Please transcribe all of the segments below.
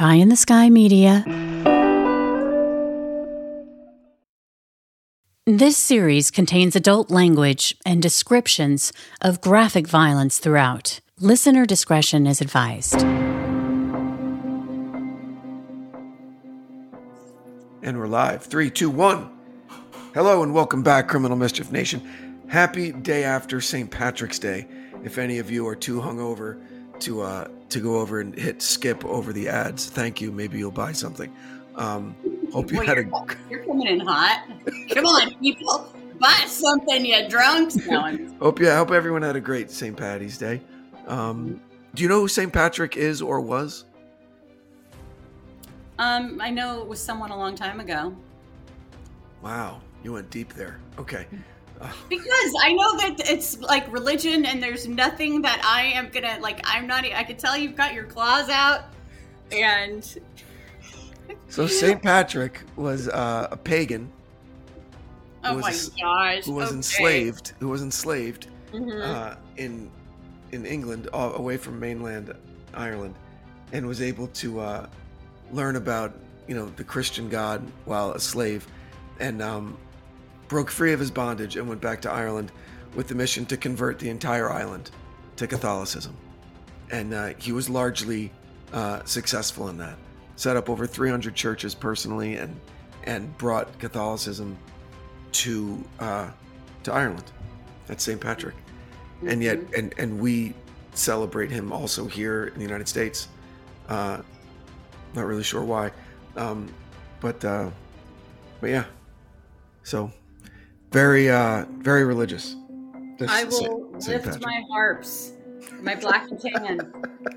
Pie in the Sky Media. This series contains adult language and descriptions of graphic violence throughout. Listener discretion is advised. And we're live. 3, 2, 1. Hello and welcome back, Criminal Mischief Nation. Happy day after St. Patrick's Day. If any of you are too hungover to go over and hit skip over the ads, thank you. Maybe you'll buy something. Hope you had You're coming in hot. Come on, people. Buy something, you drunks. Hope everyone had a great St. Patty's Day. Do you know who St. Patrick is or was? I know it was someone a long time ago. Wow, you went deep there. Okay. Because I know that it's like religion and there's nothing that I am gonna, like, I could tell you've got your claws out and... So St. Patrick was a pagan. Oh my gosh. Who was enslaved in England, away from mainland Ireland, and was able to learn about, the Christian God while a slave, and broke free of his bondage and went back to Ireland with the mission to convert the entire island to Catholicism. And he was largely successful in that. Set up over 300 churches personally and brought Catholicism to Ireland. That's St. Patrick. Mm-hmm. And yet, and we celebrate him also here in the United States. Not really sure why. But yeah. So very religious. I will lift my harps, my black and tan.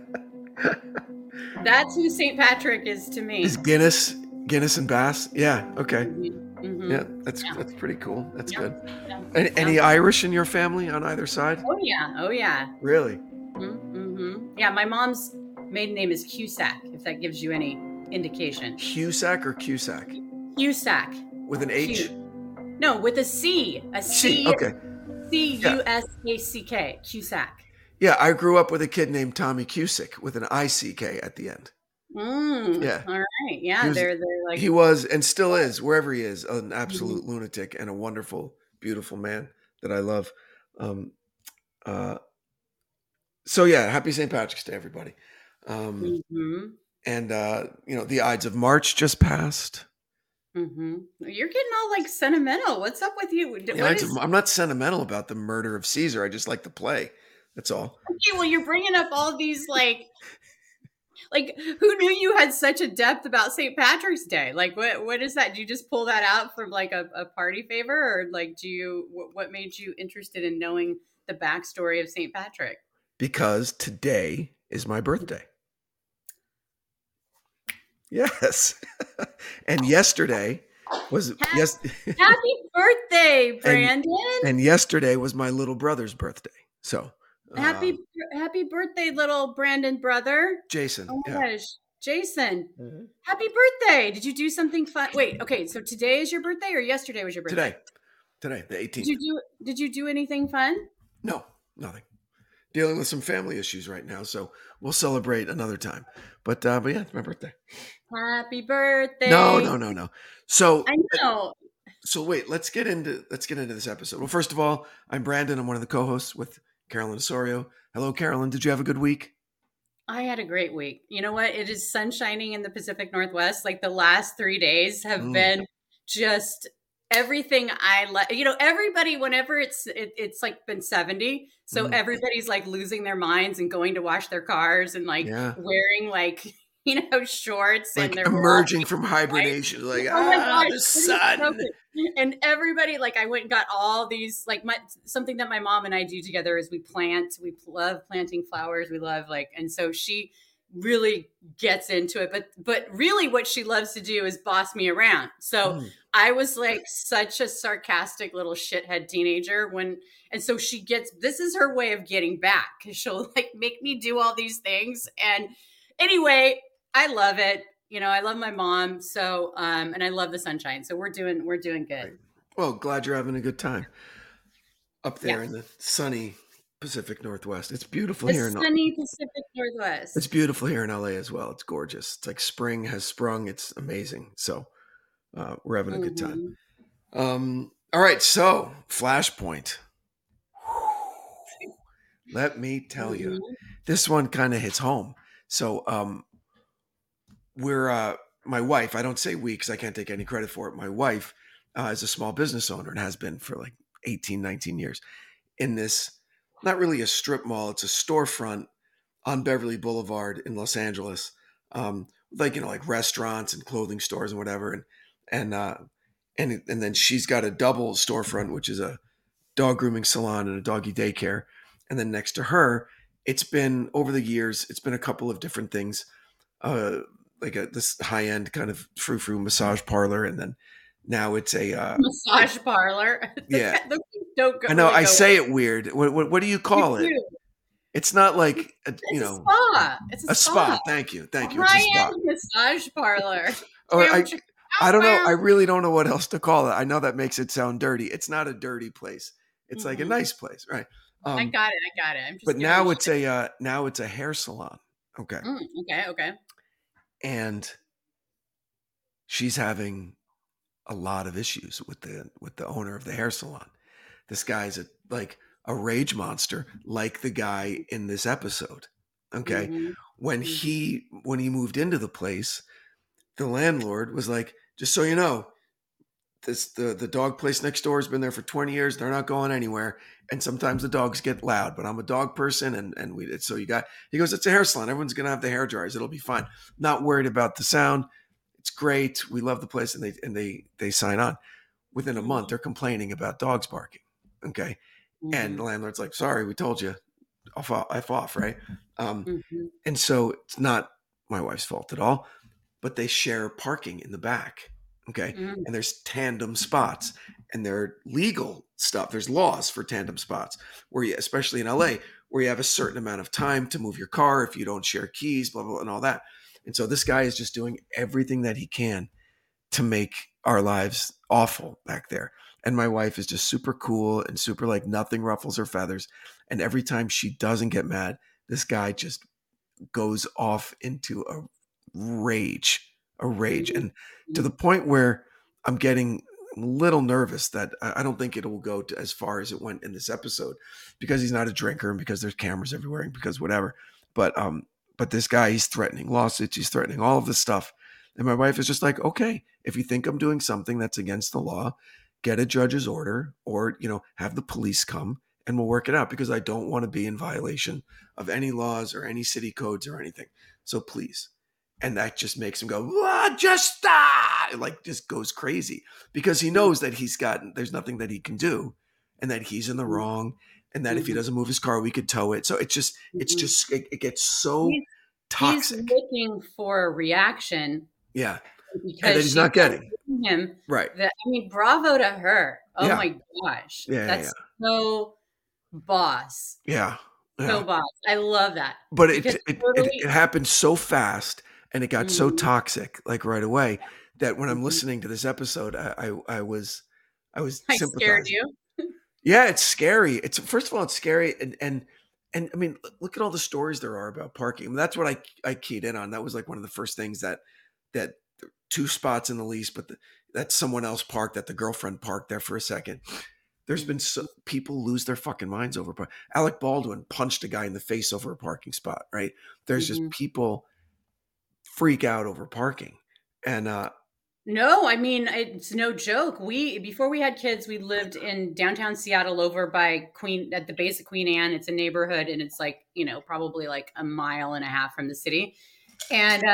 That's who St. Patrick is to me. Is Guinness and Bass? Yeah. Okay. Mm-hmm. Yeah, that's pretty cool. That's good. Yeah. Any Irish in your family on either side? Oh yeah. Really? Mm-hmm. Yeah, my mom's maiden name is Cusack, if that gives you any indication. Cusack or Cusack? Cusack. With an H? No, with a C. A C. Okay. C-U-S-A-C-K. Cusack. Yeah, I grew up with a kid named Tommy Cusick with an I-C-K at the end. Yeah. All right. Yeah, they're like... He was, and still is, wherever he is, an absolute lunatic and a wonderful, beautiful man that I love. So yeah, happy St. Patrick's Day, everybody. And, the Ides of March just passed. Mm-hmm. You're getting all like sentimental. What's up with you? I'm not sentimental about the murder of Caesar. I just like to play. That's all. Okay, well, you're bringing up all these like who knew you had such a depth about St. Patrick's Day? Like, what is that? Do you just pull that out from like a party favor, or like what made you interested in knowing the backstory of St. Patrick? Because today is my birthday. Yes. And yesterday was Happy birthday, Brandon. And yesterday was my little brother's birthday. So happy birthday, little Brandon brother. Jason. Oh my gosh. Jason. Mm-hmm. Happy birthday. Did you do something fun? Wait, okay, so today is your birthday or yesterday was your birthday? Today, the 18th. Did you do anything fun? No, nothing. Dealing with some family issues right now, so we'll celebrate another time. But yeah, it's my birthday. Happy birthday. No. So I know. So wait, let's get into this episode. Well, first of all, I'm Brandon. I'm one of the co-hosts with Carolyn Osorio. Hello, Carolyn. Did you have a good week? I had a great week. You know what? It is sun shining in the Pacific Northwest. Like the last 3 days have been just everything I like. Everybody, whenever it's like been 70, so everybody's like losing their minds and going to wash their cars and like wearing like shorts, like, and they're emerging from hibernation, like the sun. And everybody, like, I went and got all these, like, something that my mom and I do together is we plant. We love planting flowers. We love and so she really gets into it. But really, what she loves to do is boss me around. So I was like such a sarcastic little shithead teenager and so this is her way of getting back, because she'll like make me do all these things. And anyway, I love it. I love my mom. So, and I love the sunshine. So we're doing good. Well, glad you're having a good time up there in the sunny Pacific Northwest. It's beautiful The here in sunny Pacific it's Northwest. beautiful here in LA as well. It's gorgeous. It's like spring has sprung. It's amazing. So we're having a good time. Mhm. All right, so Flashpoint. Let me tell you, Mhm. this one kind of hits home. So we're my wife. I don't say we because I can't take any credit for it. My wife is a small business owner and has been for like 18, 19 years in this. Not really a strip mall. It's a storefront on Beverly Boulevard in Los Angeles, like like restaurants and clothing stores and whatever, and uh, and then she's got a double storefront, which is a dog grooming salon and a doggy daycare, and then next to her, it's been over the years, it's been a couple of different things, uh, like this high end kind of frou frou massage parlor, and then now it's Massage parlor. yeah. Those things don't I know really I go say it weird. What do you with call it? you. It's not like It's a spa. It's a a spa. spa. Thank you. A It's a spa. high-end massage parlor. Oh, Damn, I don't know. I where? really don't know what else to call it. I know that makes it sound dirty. It's not a dirty place. It's like a Mhm. nice place, right? I Um, got it. I got it. I'm but just giving you now it's a hair salon. Okay, okay. Okay. and she's having a lot of issues with the owner of the hair salon. This guy's like a rage monster, like the guy in this episode. Okay, Mhm. when Mhm. he moved into the place, the landlord was like, "Just so you know, the dog place next door has been there for 20 years. They're not going anywhere. And sometimes the dogs get loud, but I'm a dog person, and we so he goes, it's a hair salon. Everyone's gonna have the hair dryers. It'll be fine. Not worried about the sound. It's great. We love the place, and they sign on. Within a month, they're complaining about dogs barking. Okay. And the Mhm. landlord's like, sorry, we told you, F off, right? Mhm. And so it's not my wife's fault at all, but they share parking in the back. Okay. Mhm. And there's tandem spots, and there are legal stuff. There's laws for tandem spots where you, especially in LA, where you have a certain amount of time to move your car if you don't share keys, blah, blah, and all that. And so this guy is just doing everything that he can to make our lives awful back there. And my wife is just super cool and super like nothing ruffles her feathers. And every time she doesn't get mad, this guy just goes off into a rage. Mhm. And to the point where I'm getting a little nervous that I don't think it will go to as far as it went in this episode because he's not a drinker and because there's cameras everywhere and because whatever. But this guy, he's threatening lawsuits, he's threatening all of this stuff. And my wife is just like, okay, if you think I'm doing something that's against the law, get a judge's order or, have the police come and we'll work it out because I don't want to be in violation of any laws or any city codes or anything. So please. And that just makes him go, just stop. It like just goes crazy because he knows that there's nothing that he can do and that he's in the wrong. And that if he Mhm. doesn't move his car, we could tow it. So Mhm. it gets so He's he's toxic. looking for a reaction Yeah. And that because he's she's not getting. telling him Right. that. I mean, bravo to her. Oh Yeah. my gosh, Yeah. Yeah. that's so boss. Yeah. So Yeah. boss. I love that But because it totally. happened so fast and it got so Mhm. toxic like right away that when I'm Mhm. listening to this episode, I was I scared sympathizing. you. Yeah, it's scary. It's first of all, it's scary, and I mean, look at all the stories there are about parking. I mean, that's what I keyed in on. That was like one of the first things that two spots in the lease, but that someone else parked, that the girlfriend parked there for a second. There's been people lose their fucking minds over. Alec Baldwin punched a guy in the face over a parking spot. Right? There's just Mhm. people freak out over parking, and No, I mean, it's no joke. Before we had kids, we lived in downtown Seattle over by at the base of Queen Anne. It's a neighborhood and it's like, probably like a mile and a half from the city. And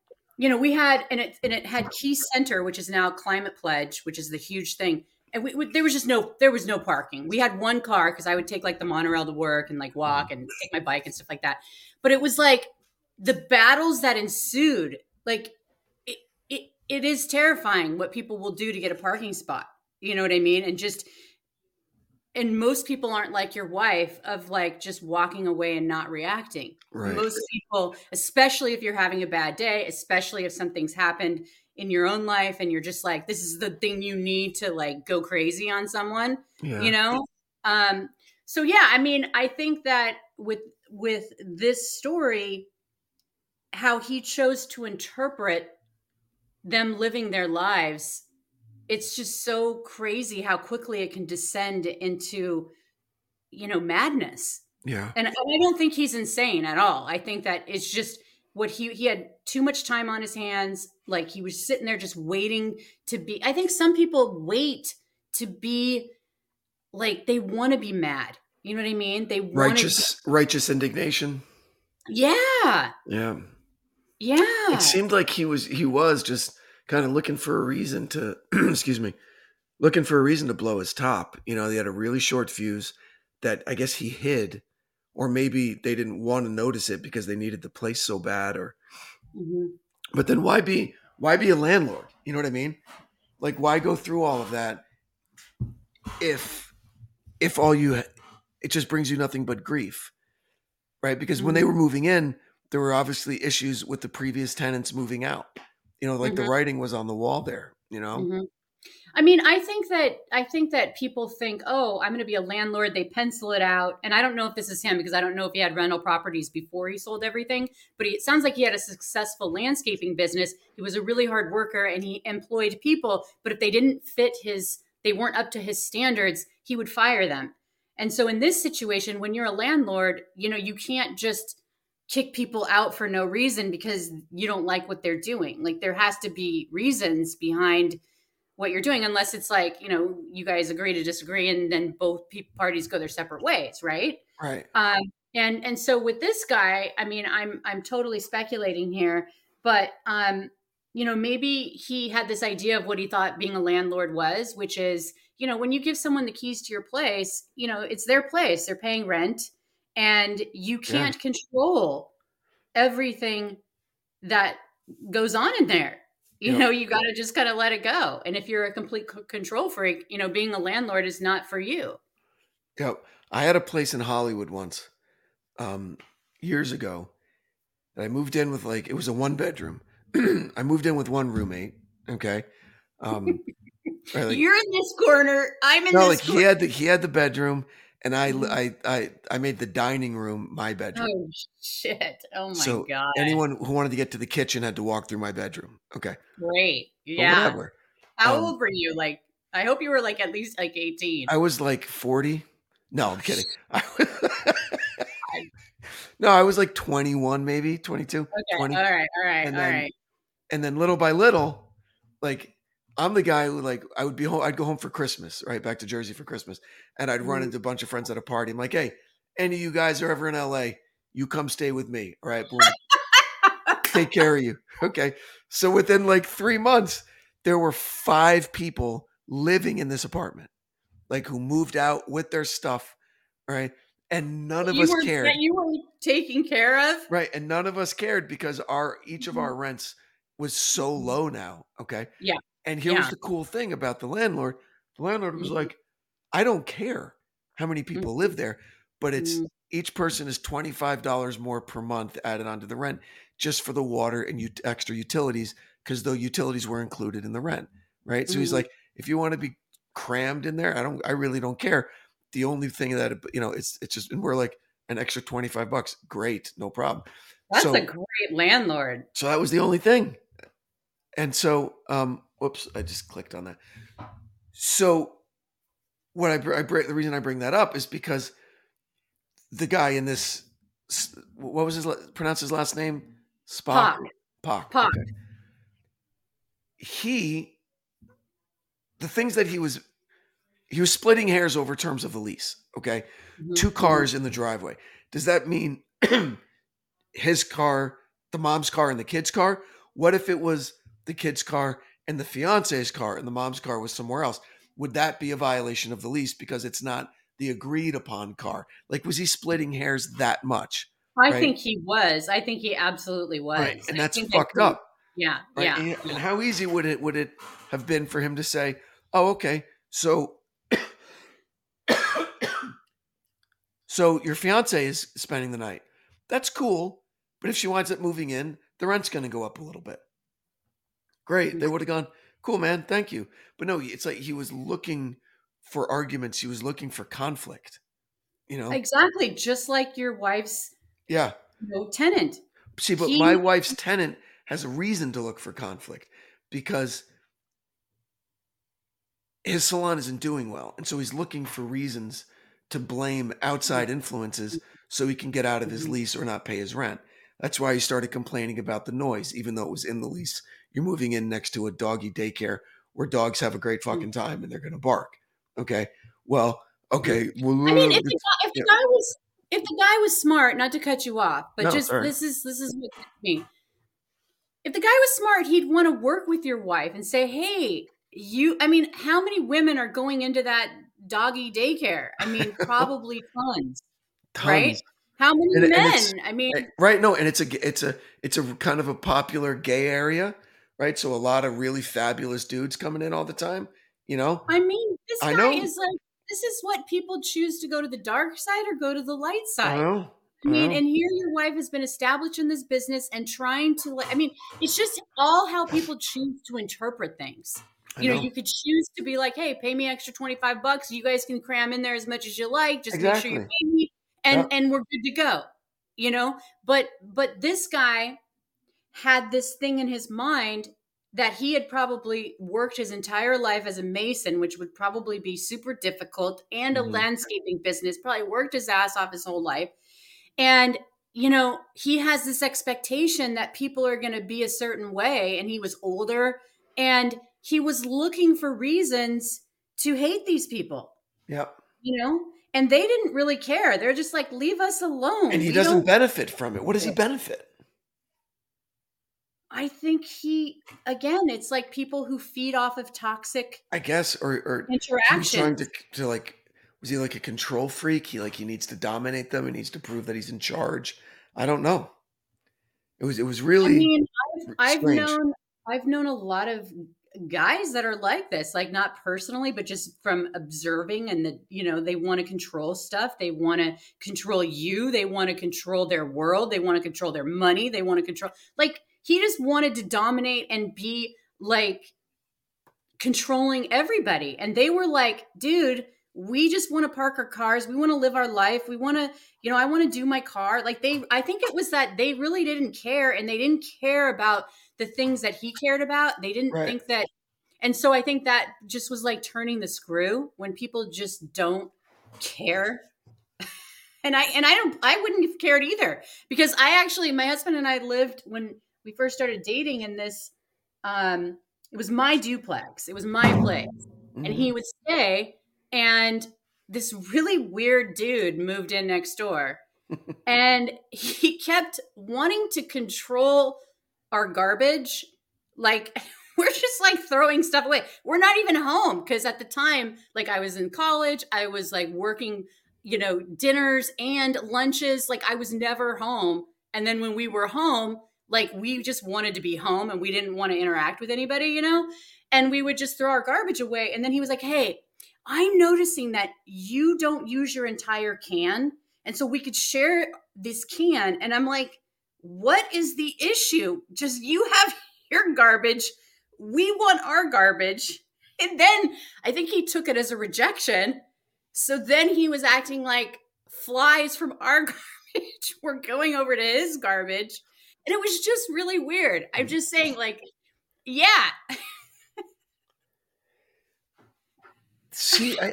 we had and it had Key Center, which is now Climate Pledge, which is the huge thing. And there was no parking. We had one car because I would take like the monorail to work and like walk and take my bike and stuff like that. But it was like the battles that ensued, like it is terrifying what people will do to get a parking spot. You know what I mean? And most people aren't like your wife of like just walking away and not reacting. right, Most people, especially if you're having a bad day, especially if something's happened in your own life and you're just like, this is the thing you need to like go crazy on someone, yeah, you know? Um, So yeah, I mean, I think that with this story, how he chose to interpret them living their lives, it's just so crazy how quickly it can descend into, madness. Yeah. And I don't think he's insane at all. I think that it's just what he had too much time on his hands. Like he was sitting there just waiting to be. I think some people wait to be like they want to be mad. You know what I mean? They want to. Righteous indignation. Yeah, Yeah. It yeah. seemed like he was just kind of looking for a reason to excuse me, looking for a reason to blow his top. They had a really short fuse that I guess he hid, or maybe they didn't want to notice it because they needed the place so bad. Or, Mhm. but then why be a landlord? You know what I mean? Like, why go through all of that if all it just brings you nothing but grief, right? Because when they Mhm. were moving in, there were obviously issues with the previous tenants moving out. Like the Mhm. writing was on the wall there. Mhm. I mean, I think that people think, "Oh, I'm going to be a landlord." They pencil it out, and I don't know if this is him because I don't know if he had rental properties before he sold everything. But it sounds like he had a successful landscaping business. He was a really hard worker, and he employed people. But if they weren't up to his standards, he would fire them. And so, in this situation, when you're a landlord, you can't just kick people out for no reason because you don't like what they're doing. Like there has to be reasons behind what you're doing, unless it's like, you guys agree to disagree and then both parties go their separate ways, right? Right. um and so with this guy, I mean, I'm totally speculating here, but maybe he had this idea of what he thought being a landlord was, which is, when you give someone the keys to your place, it's their place, they're paying rent, and you Yeah. can't control everything that goes on in there. Yep. You got to just kind of let it go. And if you're a complete control freak, being a landlord is not for you. Yep. I had a place in Hollywood once, years ago, that I moved in with. Like, it was a 1 bedroom. I moved in with one roommate. Okay. Um, right, like, You're in this corner. I'm in no, like this he corner. had the bedroom, and Mhm. I made the dining room my bedroom. Oh, shit. Oh, my So God. anyone who wanted to get to the kitchen had to walk through my bedroom. Okay. Great. But Yeah. whatever. How Um, old were you? Like, I hope you were like at least like 18. I was like 40. No, Oh, I'm kidding. God. No, I was like 21, maybe 22, Okay. 20. All right. All right. And All then right. little by little, like, I'm the guy who, like, I would be home. I'd go home for Christmas, right back to Jersey for Christmas, and I'd run Mhm. into a bunch of friends at a party. I'm like, hey, any of you guys are ever in LA, you come stay with me. All right, boom, take care of you. Okay. So within like 3 months, there were 5 people living in this apartment, like, who moved out with their stuff, right? And none of us That cared. you were taking care of. Right, and none of us cared because each of Mhm. our rents was so low now, okay? Yeah. And here was Yeah. the cool thing about the landlord. The landlord was Mhm. like, "I don't care how many people live Mhm. there, but it's Mhm. each person is $25 more per month added onto the rent just for the water and extra utilities, because the utilities were included in the rent." Right? So he's Mhm. like, "If you want to be crammed in there, I really don't care. The only thing that, it's just," and we're like, "An extra $25. Great, no problem." That's a So great landlord. that was the only thing. And so, whoops, I just clicked on that. So what the reason I bring that up is because the guy in this, what was pronounce his last name? Spock? Pock. Pock. Pock. Okay. He, the things that he was splitting hairs over terms of the lease. Okay. Mhm. 2 cars in the driveway. Does that mean his car, the mom's car, and the kid's car? What if it was the kid's car and the fiance's car and the mom's car was somewhere else? Would that be a violation of the lease because it's not the agreed upon car? Like, was he splitting hairs that much? I Right. think he was. I think he absolutely Right. was. And I that's think that fucked he up. yeah, Right. yeah, And yeah. how easy would it have been for him to say, oh, okay, so so your fiance is spending the night. That's cool. But if she winds up moving in, the rent's going to go up a little bit. Great. They Mhm. would have gone, cool, man. Thank you. But no, it's like he was looking for arguments. He was looking for conflict. you know? Exactly, just like your wife's, Yeah. tenant. See, but my He wife's tenant has a reason to look for conflict because his salon isn't doing well. And so he's looking for reasons to blame outside influences so he can get out of his Mhm. lease or not pay his rent. That's why he started complaining about the noise, even though it was in the lease. You're moving in next to a doggy daycare where dogs have a great fucking time and they're going to bark. Okay. Well, okay. I mean, Well, yeah. if the guy was smart, not to cut you off, but No, just sorry. this is what gets me. If the guy was smart, he'd want to work with your wife and say, "Hey, I mean, how many women are going into that doggy daycare? I mean, probably tons, right? Tons. How many And it's men? I mean, right. No, and it's a kind of a popular gay area, right? So a lot of really fabulous dudes coming in all the time. You know, this I guy know, is like, this is what people choose to go to the dark side or go to the light I side. know, I I mean, know, and here your wife has been established in this business and trying to, I mean, it's just all how people choose to interpret things. I You know. could choose to be like, hey, pay me extra 25 bucks. You guys can cram in there as much as you like. Just make sure you Exactly. pay me Yep. and we're good to go. But this guy had this thing in his mind that he had probably worked his entire life as a mason, which would probably be super difficult, and a Mhm. landscaping business, probably worked his ass off his whole life. And, he has this expectation that people are going to be a certain way. And he was older and he was looking for reasons to hate these people, Yep. and they didn't really care. They're just like, leave us And alone. he We doesn't don't. benefit from it. What does he benefit? I think again, it's like people who feed off of toxic I guess, or he was trying interactions. to like, was he like a control freak? He needs to dominate them. He needs to prove that he's in charge. I don't know. It was I really mean, I've strange. known I've known a lot of guys that are like this, like not personally, but just from observing, and they want to control stuff. They want to control you. They want to control their world. They want to control their money. They want to control, like, he just wanted to dominate and be like controlling everybody. And they were like, dude, we just want to park our cars. We want to live our life. We want to, I want to do my car. Like, I think it was that they really didn't care, and they didn't care about the things that he cared about. They didn't Right. think that. And so I think that just was like turning the screw when people just don't care. I wouldn't have cared either, because my husband and I lived, when we first started dating, in this, it was my duplex. It was my place. And Mhm. he would stay, and this really weird dude moved in next door, and he kept wanting to control our garbage. Like, we're just like throwing stuff away. We're not even home, because at the time, like, I was in college, I was like working, dinners and lunches. Like, I was never home. And then when we were home, like, we just wanted to be home and we didn't want to interact with anybody. And we would just throw our garbage away. And then he was like, hey, I'm noticing that you don't use your entire can. And so we could share this can. And I'm like, what is the issue? Just, you have your garbage. We want our garbage. And then I think he took it as a rejection. So then he was acting like flies from our garbage were going over to his garbage. And it was just really weird. I'm just saying, like, yeah. See,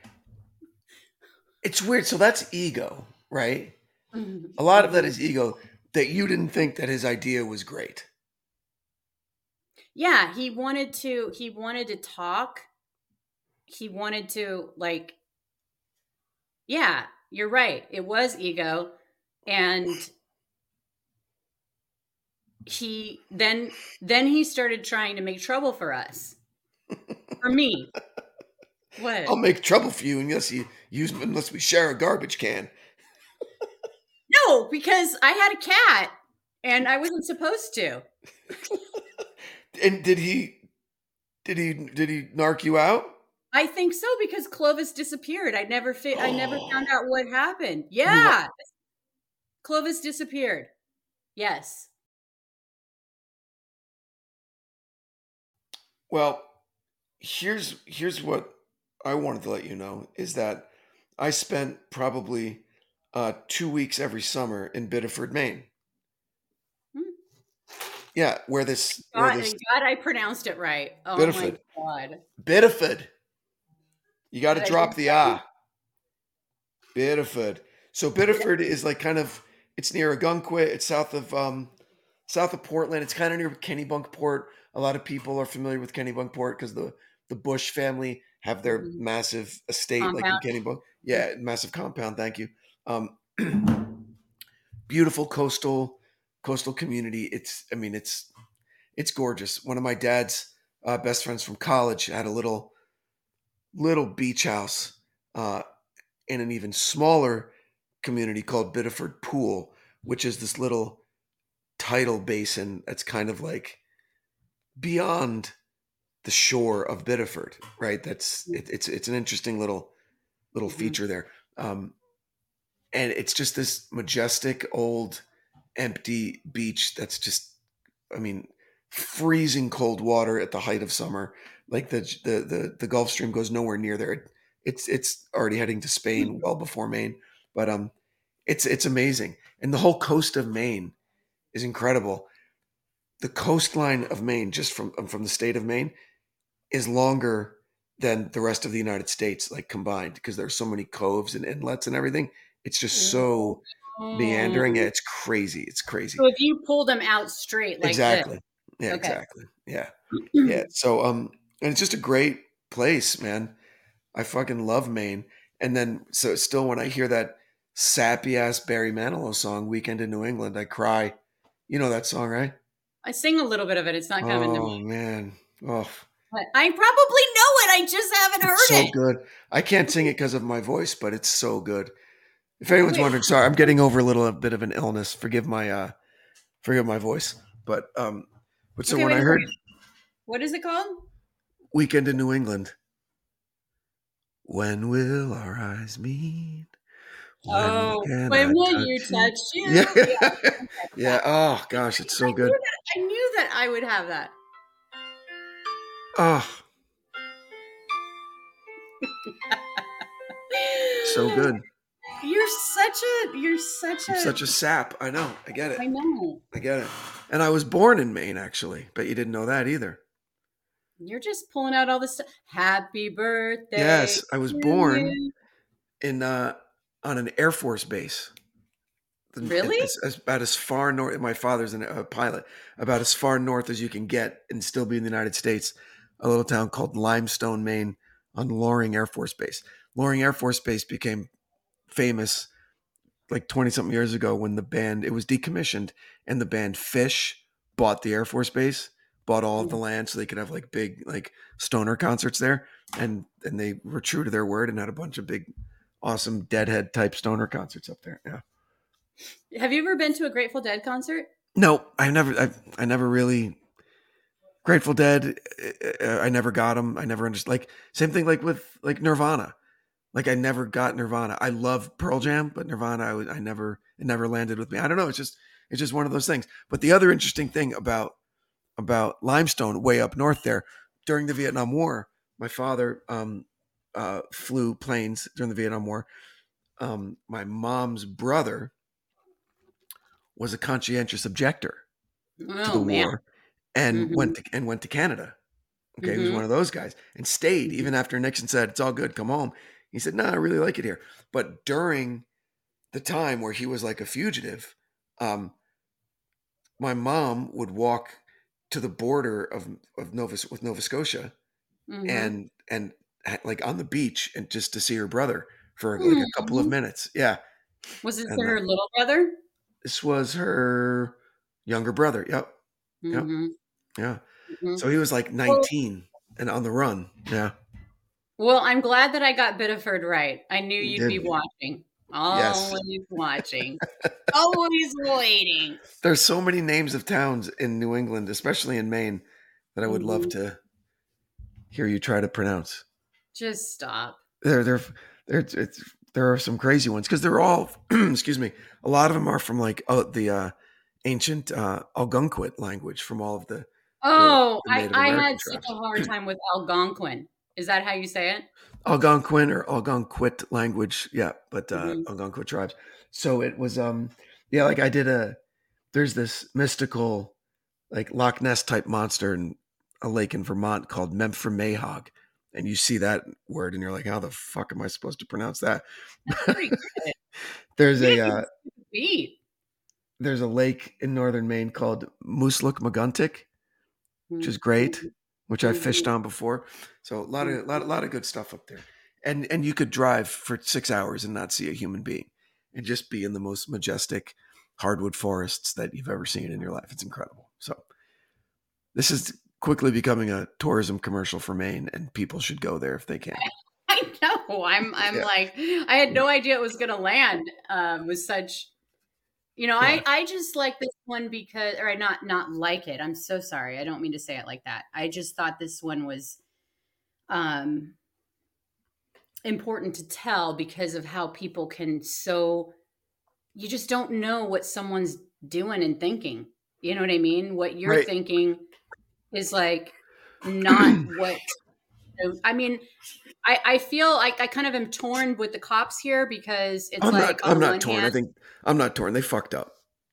it's weird. So that's ego, right? A lot of that Mhm. is ego, that you didn't think that his idea was great. Yeah, he wanted to talk. He wanted to, like, yeah, you're right. It was ego. And then he started trying to make trouble for us. For me. I'll What? make trouble for you unless we share a garbage can. No, because I had a cat and I wasn't supposed to. And did he narc you out? I think so, because Clovis disappeared. I never found Oh, out what happened. I mean, Yeah, Clovis disappeared. Yes. well, here's what I wanted to let you know is that I spent probably 2 weeks every summer in Biddeford, Maine. Hmm. Yeah, where this God, I pronounced it right. Oh my Biddeford, God. Biddeford. You got to Did I do drop it the right? Biddeford. So Biddeford is like kind of it's near Ogunquit. It's south of Portland. It's kind of near Kennebunkport. A lot of people are familiar with Kennebunkport because the Bush family have their Mhm. massive estate like in Compound. Kennebunk. Yeah, massive compound. Thank you. Um, beautiful coastal community. It's gorgeous. One of my dad's best friends from college had a little beach house uh, in an even smaller community called Biddeford Pool, which is this little tidal basin that's kind of like beyond the shore of Biddeford, right? It's an interesting little Mhm. feature there, and it's just this majestic old empty beach that's just, I mean, freezing cold water at the height of summer. Like the Gulf Stream goes nowhere near there. It's already heading to Spain well before Maine, but it's amazing, and the whole coast of Maine is incredible. The coastline of Maine, just from the state of Maine, is longer than the rest of the United States, like combined, because there's so many coves and inlets and everything. It's just so meandering. Oh. It's crazy. It's crazy. So if you pull them out straight like this, Exactly. Yeah, okay. exactly. Yeah. Yeah. So and it's just a great place, man. I fucking love Maine. And then so still when I hear that sappy ass Barry Manilow song, Weekend in New England, I cry. You know that song, right? I sing a little bit of it. It's not coming to me. Oh man. Oh, But I probably know it. I just haven't it's heard so it. good. I can't sing it because of my voice, but it's so good. If anyone's Wait, wondering, sorry, I'm getting over a little bit of an illness. Forgive my voice. But so okay, when wait I a heard second. What is it called? Weekend in New England, when will our eyes meet? When Oh, can when I will you touch you? touch Yeah. you? Yeah, Yeah. Oh gosh, it's so good. I knew that I would have that. Oh, so good. I'm A such a sap. I know. I get it. I know. I get it. And I was born in Maine, actually. Bet you didn't know that either. You're just pulling out all this stuff. Happy birthday Yes, I was to born you. in on an Air Force base. Really? It's about as far north. My father's a pilot. About as far north as you can get and still be in the United States. A little town called Limestone, Maine, on Loring Air Force Base. Loring Air Force Base became famous like 20 something years ago when the band it was decommissioned and the band Fish bought the Air Force Base, bought all of the land so they could have like big like stoner concerts there, and they were true to their word and had a bunch of big awesome Deadhead type stoner concerts up there. Yeah. Have you ever been to a Grateful Dead concert? No, I never really Grateful Dead. I never got them. I never understood. Like same thing like with like Nirvana. Like I never got Nirvana. I love Pearl Jam, but Nirvana, I never it never landed with me. I don't know. It's just one of those things. But the other interesting thing about Limestone, way up north there, during the Vietnam War, my father flew planes during the Vietnam War. My mom's brother was a conscientious objector to the Oh man. war and Hmm. went to Canada. Okay, he was Hmm. one of those guys and stayed even after Nixon said it's all good, come home. He said, "No, I really like it here." But during the time where he was like a fugitive, um, my mom would walk to the border of Nova Scotia Hmm. and like on the beach and just to see her brother for like a couple of minutes. Yeah, Was this and her little brother? this was her younger brother. Yep, yep, Hmm. yeah. Hmm. So he was like Well, 19 and on the run. Yeah, well, I'm glad that I got Biddeford right. I knew he you'd be did. watching. Yes. Always watching. Always waiting. There's so many names of towns in New England, especially in Maine, that I would love Hmm. to hear you try to pronounce. Just stop. There, there, there are some crazy ones because they're all, excuse me, a lot of them are from like the ancient Algonquin language from all of the Oh, Native I had American such tribes. a hard time with Algonquin. Is that how you say it? Algonquin or Algonquit language. Yeah, but Hmm. Algonquit tribes. So it was yeah, like there's this mystical like Loch Ness type monster in a lake in Vermont called Memphremahog. And you see that word and you're like, how the fuck am I supposed to pronounce that? That's pretty good. there's You a didn't even skip a beat. there's a lake in northern Maine called Mooselook Maguntic, which is great, Mhm, which I've fished mhm, on before. So a lot of mhm. lot of good stuff up there. And you could drive for 6 hours and not see a human being and just be in the most majestic hardwood forests that you've ever seen in your life. It's incredible. So this is quickly becoming a tourism commercial for Maine, and people should go there if they can. I know. I'm Yeah, like, I had no idea it was gonna land with such, yeah. I just like this one because, or I not like it. I'm so sorry. I don't mean to say it like that. I just thought this one was um important to tell because of how people can so, you just don't know what someone's doing and thinking. You know what I mean? What you're Right. thinking is like not what, I mean, I feel like I kind of am torn with the cops here because it's like on I'm the not one torn. hand, I think I'm not torn. They fucked up.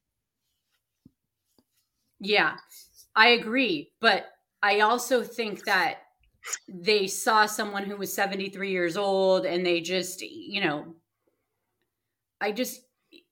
yeah, I agree, but I also think that they saw someone who was 73 years old and they just, I just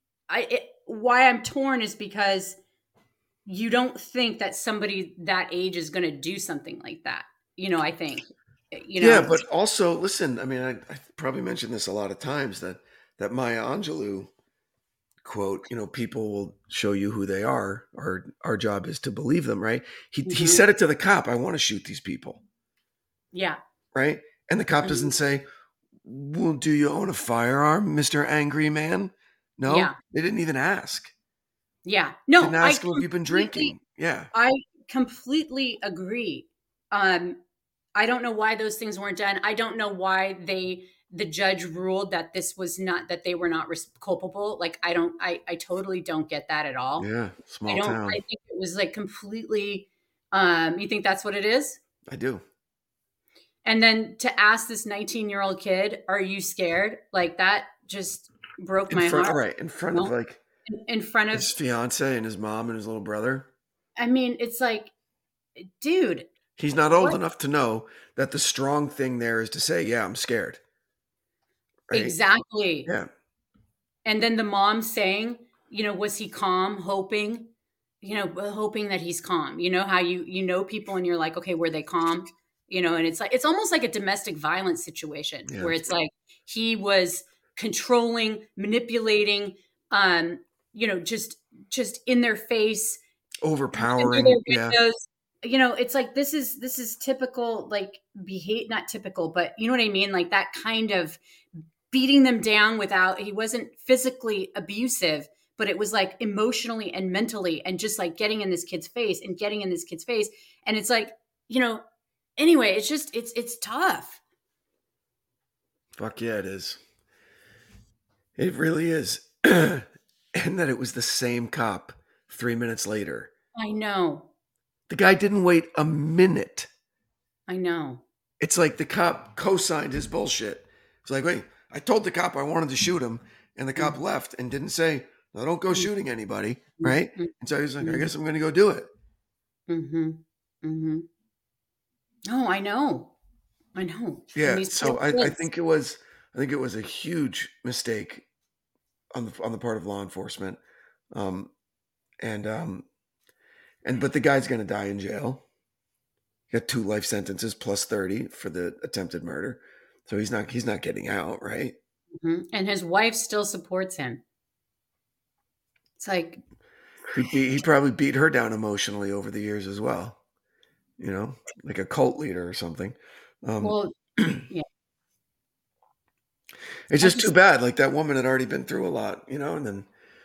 why I'm torn is because you don't think that somebody that age is going to do something like that. I think, you Yeah, know, but also listen. I mean, I probably mentioned this a lot of times that Maya Angelou quote. You know, people will show you who they are. Our job is to believe them, right? He mhm, said it to the cop. I want to shoot these people, yeah, right? And the cop mhm, doesn't say, "Well, do you own a firearm, Mister Angry Man?" No, yeah, they didn't even ask. yeah. Didn't No, ask him if you've been drinking. Yeah, I completely agree. Um, I don't know why those things weren't done. I don't know why the judge ruled that this was not, that they were not culpable. Like, I totally don't get that at all. yeah. Small I town. think it was like completely, you think that's what it is? I do. And then to ask this 19-year-old kid, are you scared? Like that just broke In my front, heart, all right, in front you of know? like In front of, his fiance and his mom and his little brother. I mean, it's like, dude, He's not old what enough to know that the strong thing there is to say, "Yeah, I'm scared." Right? exactly. Yeah. And then the mom saying, was he calm, hoping, hoping that he's calm. You know how you know people and you're like, okay, were they calm? And it's like, it's almost like a domestic violence situation Yeah. where it's like he was controlling, manipulating, um, just in their face, under Overpowering. their Yeah. windows. It's like this is typical, like, behave, not typical, but you know what I mean? Like that kind of beating them down without, he wasn't physically abusive, but it was like emotionally and mentally, and just like getting in this kid's face and getting in this kid's face. And it's like, you know, anyway, it's just, it's tough. Fuck yeah, it is. It really is. And that it was the same cop 3 minutes later. I know. The guy didn't wait a minute. I know. It's like the cop co-signed his bullshit. It's like, wait, I told the cop I wanted to shoot him, and the cop Mm, left and didn't say, no, don't go mm, shooting anybody, mm, right? mm, And so he's like, I mm, guess I'm going to go do it. mm-hmm, mm-hmm. Oh, I know. I know. And Yeah. these poor So I kids. think it was a huge mistake on the part of law enforcement. Um, and but the guy's going to die in jail. He got 2 life sentences plus 30 for the attempted murder. So he's not getting out, right? Mhm. And his wife still supports him. It's like, He probably beat her down emotionally over the years as well. You know, like a cult leader or something. Um, well, yeah, it's I just too just, bad. Like that woman had already been through a lot, you know, and then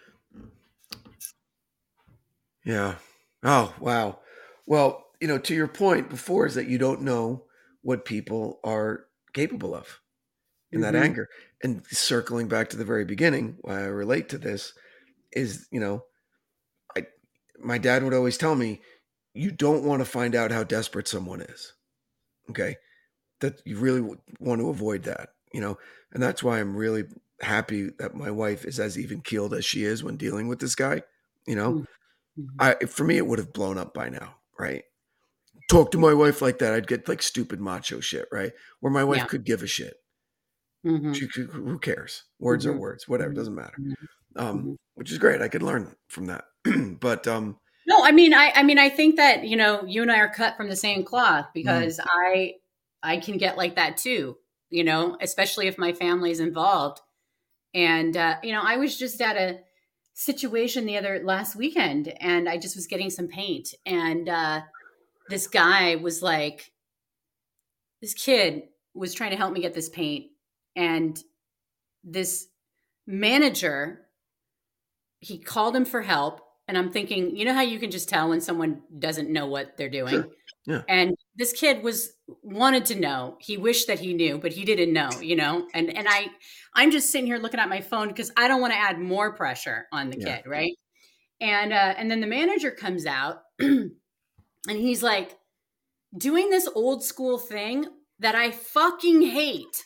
yeah. Oh wow. Well, you know, to your point before is that you don't know what people are capable of in that mhm. anger. And circling back to the very beginning, why I relate to this is, you know, I my dad would always tell me, you don't want to find out how desperate someone is. Okay. that you really want to avoid that, and that's why I'm really happy that my wife is as even keeled as she is when dealing with this guy. You know, Mhm. for me, it would have blown up by now, right? Talk to my wife like that, I'd get like stupid macho shit, right? Where my wife Yeah. could give a shit. Mhm. Who cares? Words are Mhm. words, whatever, Mhm. doesn't matter. Mhm. Mhm. Which is great. I could learn from that. But No, I think that, you and I are cut from the same cloth mm, because I can get like that too, especially if my family's involved. And I was just at a situation the other last weekend and I just was getting some paint and this guy was like this kid was trying to help me get this paint and this manager he called him for help and I'm thinking, how you can just tell when someone doesn't know what they're sure, doing. yeah, And this kid wanted to know. He wished that he knew, but he didn't know, And I'm just sitting here looking at my phone because I don't want to add more pressure on the yeah, kid, right? And then the manager comes out and he's like doing this old school thing that I fucking hate,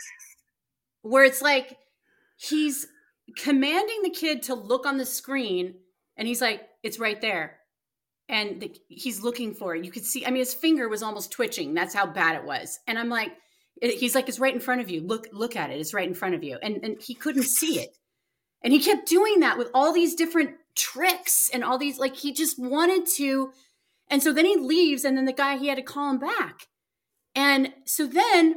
where it's like he's commanding the kid to look on the screen and he's like, it's right there. And he's looking for it. You could see, his finger was almost twitching. That's how bad it was. And I'm like, he's like, it's right in front of you. Look at it. It's right in front of you. And he couldn't see it. And he kept doing that with all these different tricks and all these, like, he just wanted to. And so then he leaves. And then the guy, he had to call him back. And so then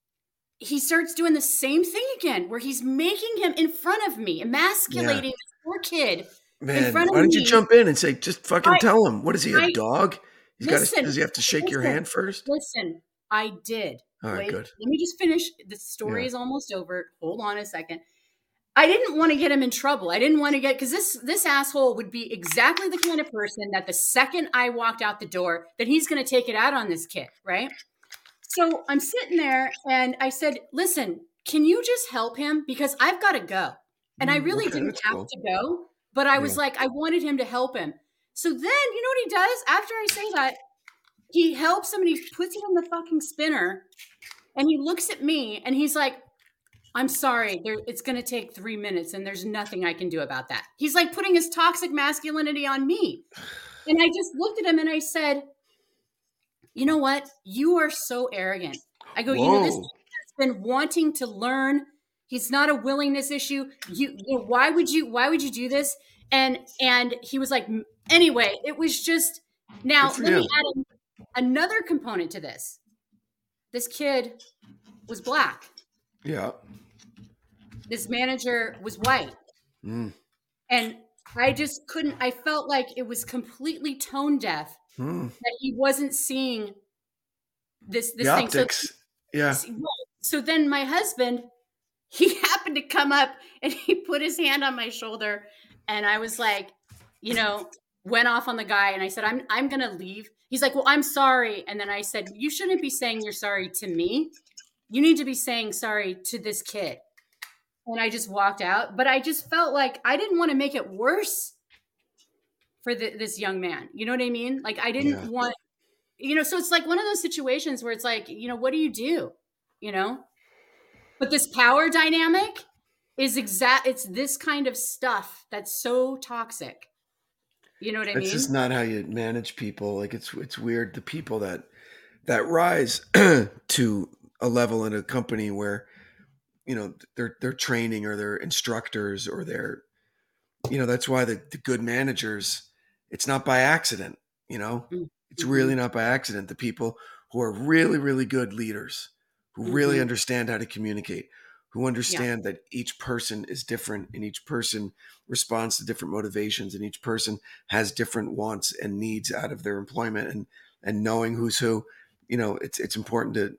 he starts doing the same thing again, where he's making him in front of me, yeah. emasculating this poor kid in Man, front of why don't you me. jump in and say, just fucking I, tell him? What is he, a I, dog? listen, Does he have to shake your listen, hand first? listen. I did. All right, Wait, good. let me just finish. The story Yeah, is almost over. Hold on a second. I didn't want to get him in trouble. I didn't want to get because this asshole would be exactly the kind of person that the second I walked out the door, that he's going to take it out on this kid, right? So I'm sitting there and I said, listen, can you just help him? Because I've got to go. And I really okay, didn't that's have cool. to go, but I Yeah, was like, I wanted him to help him. So then, you know what he does? After I say that, he helps him and he puts it on the fucking spinner and he looks at me and he's like, I'm sorry, it's going to take 3 minutes and there's nothing I can do about that. He's like putting his toxic masculinity on me. And I just looked at him and I said, you know what? You are so arrogant. I go, this whoa, has been wanting to learn. He's not a willingness issue. Why would you do this? And he was like, anyway, it was just, good now for let me you. add another component to this. This kid was black. Yeah. This manager was white. Mm. And I just couldn't, I felt like it was completely tone deaf Mm. that he wasn't seeing this The thing. optics. Yeah. So then my husband, he happened to come up and he put his hand on my shoulder and I was like, went off on the guy and I said, I'm going to leave. He's like, well, I'm sorry. And then I said, you shouldn't be saying you're sorry to me. You need to be saying sorry to this kid. And I just walked out, but I just felt like I didn't want to make it worse for this young man. You know what I mean? Like I didn't Yeah. want, so it's like one of those situations where it's like, what do you do? You know? But this power dynamic is it's this kind of stuff that's so toxic. You know what I That's just mean? not how you manage people. Like it's weird. The people that rise to a level in a company where, they're training or they're instructors or they're, that's why the good managers, it's not by accident, it's Mm-hmm. really not by accident. The people who are really, really good leaders, who really Mm-hmm. understand how to communicate, who Yeah. understand that each person is different and each person responds to different motivations and each person has different wants and needs out of their employment, and knowing who's who, it's important to,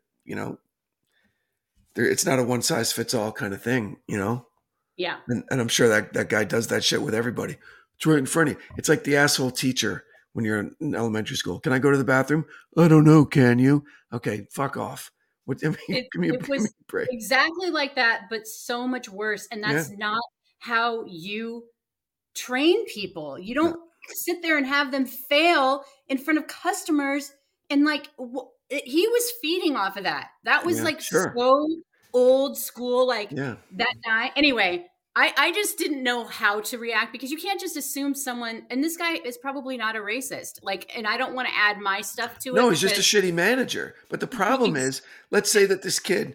it's not a one size fits all kind of thing. Yeah. And I'm sure that guy does that shit with everybody. It's right in front of you. It's like the asshole teacher when you're in elementary school. Can I go to the bathroom? I don't know. Can you? Okay, fuck off. What? I mean, It give me was a break. exactly like that, but so much worse. And Yeah. that's not how you train people. You No. don't sit there and have them fail in front of customers And like he was feeding off of that. That was sure. so old school, like Yeah. that guy. Anyway, I just didn't know how to react because you can't just assume someone, and this guy is probably not a racist. Like, and I don't want to add my stuff to it. No, he's just a shitty manager. But the problem is, let's say that this kid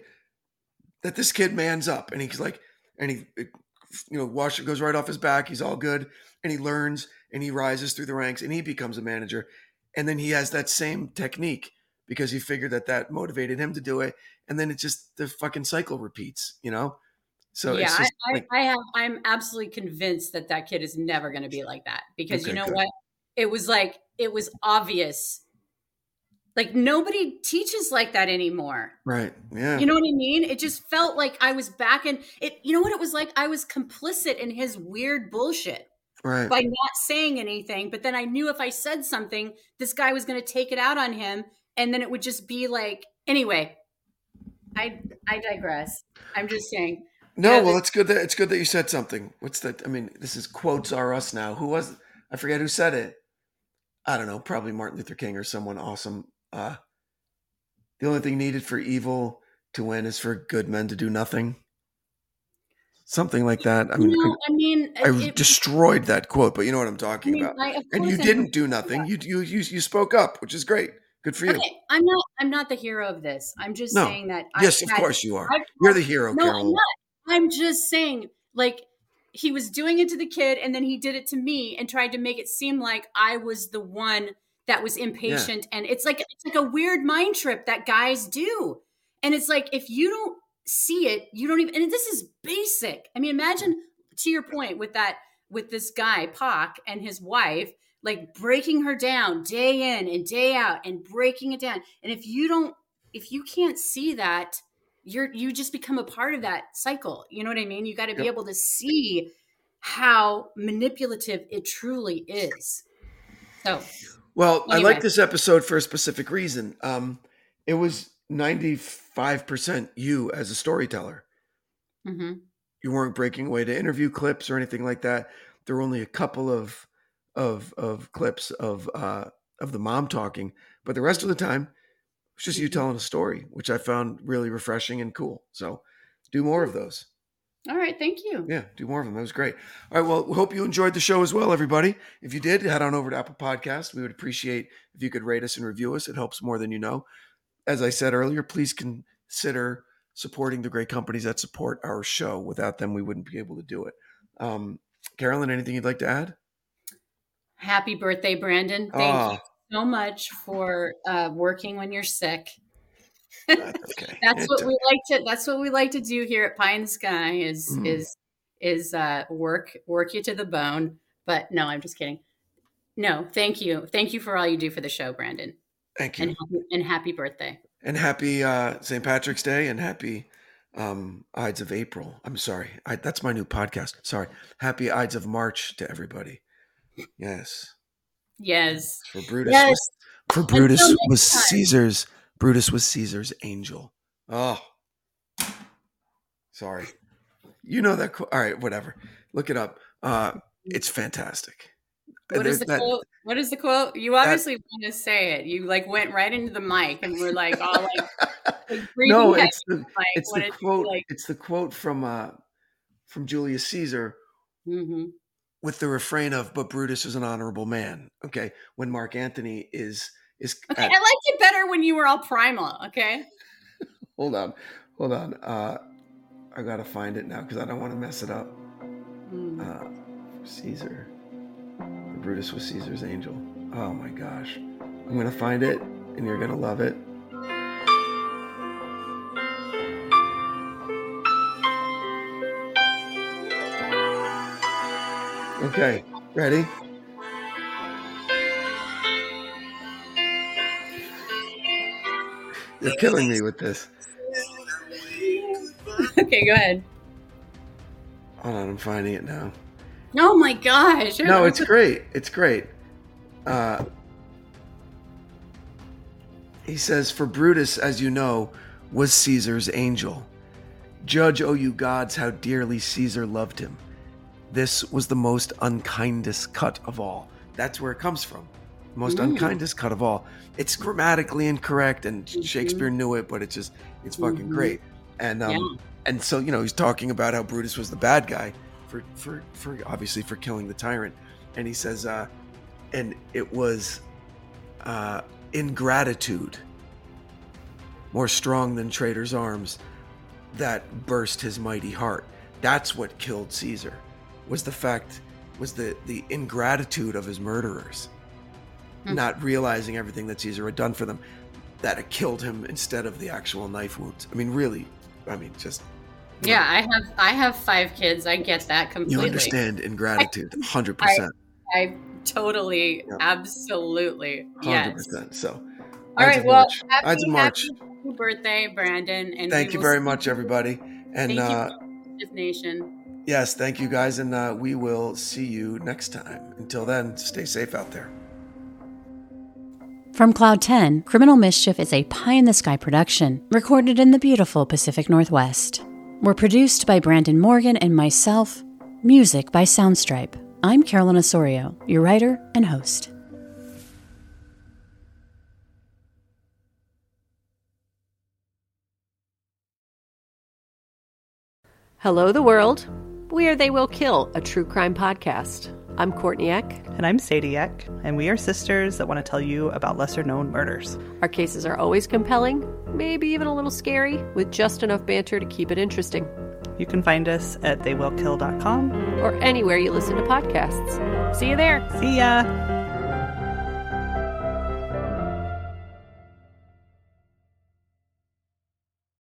mans up and he's like, and he, goes right off his back. He's all good. And he learns and he rises through the ranks and he becomes a manager. And then he has that same technique because he figured that motivated him to do it. And then it's just the fucking cycle repeats, So yeah, it's just I'm absolutely convinced that kid is never going to be like that because Okay, you know good. what? It was obvious. Like nobody teaches like that anymore. Right. Yeah. You know what I mean? It just felt like I was back in it. You know what it was like? I was complicit in his weird bullshit Right. by not saying anything. But then I knew if I said something, this guy was going to take it out on him. And then it would just be like, anyway, I digress. I'm just saying. No, well, it's good that you said something. What's that? I mean, this is quotes are us now. Who was it? I forget who said it. I don't know, probably Martin Luther King or someone awesome. The only thing needed for evil to win is for good men to do nothing. Something like that. I destroyed that quote, but you know what I'm talking about. And you didn't do nothing. You spoke up, which is great. Good for you. Okay, I'm not the hero of this. I'm just saying that. Yes, of course you are. You're the hero, no, Carol. I'm not. I'm just saying, like, he was doing it to the kid, and then he did it to me, and tried to make it seem like I was the one that was impatient. Yeah. And it's like a weird mind trip that guys do. And it's like if you don't see it, you don't even. And this is basic. I mean, imagine to your point with this guy Pac and his wife. Like breaking her down day in and day out and breaking it down. And if you can't see that, you just become a part of that cycle. You know what I mean? You got to be able to see how manipulative it truly is. So, well, anyway. I like this episode for a specific reason. It was 95% you as a storyteller. Mm-hmm. You weren't breaking away to interview clips or anything like that. There were only a couple of clips of the mom talking, but the rest of the time it's just you telling a story, which I found really refreshing and cool. So do more of those. All right. Thank you. Yeah. Do more of them. That was great. All right. Well, we hope you enjoyed the show as well, everybody. If you did, head on over to Apple Podcasts. We would appreciate if you could rate us and review us. It helps more than you know. As I said earlier, please consider supporting the great companies that support our show. Without them, we wouldn't be able to do it. Carolyn, anything you'd like to add? Happy birthday, Brandon. Thank you so much for working when you're sick. That's okay. That's what we like to do here at Pie in the Sky is work you to the bone. But no, I'm just kidding. No, thank you. Thank you for all you do for the show, Brandon. Thank you. And happy birthday. And happy St. Patrick's Day and happy Ides of April. I'm sorry. That's my new podcast. Sorry. Happy Ides of March to everybody. Yes. For Brutus. Yes. For Brutus was Caesar's. Brutus was Caesar's angel. Oh. Sorry. You know that. All right. Whatever. Look it up. It's fantastic. What is the quote? What is the quote? You obviously want to say it. You went right into the mic and we're like all like no, it's the quote. It's the quote from Julius Caesar. Mm-hmm. With the refrain of, but Brutus is an honorable man. Okay. When Mark Antony is okay. I liked it better when you were all primal. Okay. Hold on. I got to find it now because I don't want to mess it up. Caesar. Brutus was Caesar's angel. Oh my gosh. I'm going to find it and you're going to love it. Okay, ready? You're killing me with this. Okay, go ahead. Hold on, I'm finding it now. Oh my gosh. No, it's great. It's great. He says, for Brutus, as you know, was Caesar's angel. Judge, O you gods, how dearly Caesar loved him. This was the most unkindest cut of all. That's where it comes from. most unkindest cut of all. It's grammatically incorrect, and Shakespeare knew it, but it's fucking great. And and so, you know, he's talking about how Brutus was the bad guy for obviously for killing the tyrant, and he says, and it was ingratitude, more strong than traitor's arms, that burst his mighty heart. That's what killed Caesar, was the ingratitude of his murderers, not realizing everything that Caesar had done for them, that it killed him instead of the actual knife wounds. I mean, really, just. Yeah, I have 5 kids. I get that completely. You understand ingratitude, 100%. I totally, absolutely, 100%. Yes. So, all right. Well, happy birthday, Brandon! And thank you very much, everybody. And thank you, Nation. Yes, thank you, guys, and we will see you next time. Until then, stay safe out there. From Cloud 10, Criminal Mischief is a pie-in-the-sky production, recorded in the beautiful Pacific Northwest. We're produced by Brandon Morgan and myself. Music by Soundstripe. I'm Carolyn Osorio, your writer and host. Hello, the world. We are They Will Kill, a true crime podcast. I'm Courtney Eck. And I'm Sadie Eck, and we are sisters that want to tell you about lesser-known murders. Our cases are always compelling, maybe even a little scary, with just enough banter to keep it interesting. You can find us at theywillkill.com. Or anywhere you listen to podcasts. See you there. See ya!